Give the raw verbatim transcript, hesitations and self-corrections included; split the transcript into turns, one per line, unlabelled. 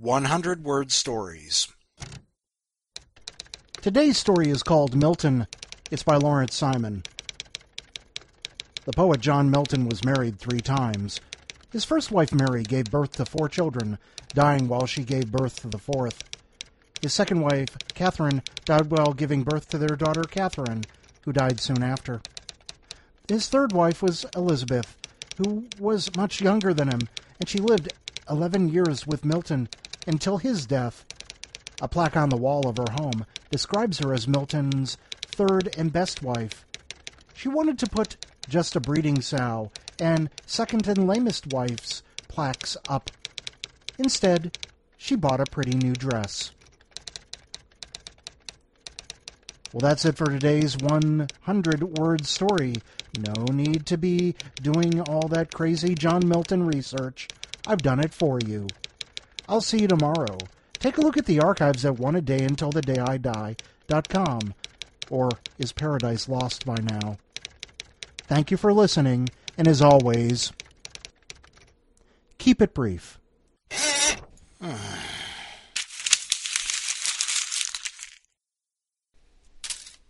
one hundred word stories.
Today's story is called Milton. It's by Lawrence Simon. The poet John Milton was married three times. His first wife, Mary, gave birth to four children, dying while she gave birth to the fourth. His second wife, Catherine, died while giving birth to their daughter, Catherine, who died soon after. His third wife was Elizabeth, who was much younger than him, and she lived eleven years with Milton until his death. A plaque on the wall of her home describes her as Milton's third and best wife. She wanted to put just a breeding sow and second and lamest wife's plaques up. Instead, she bought a pretty new dress. Well, that's it for today's one hundred word story. No need to be doing all that crazy John Milton research. I've done it for you. I'll see you tomorrow. Take a look at the archives at one a day until the day I die dot com. Or is Paradise Lost by now? Thank you for listening, and as always, keep it brief.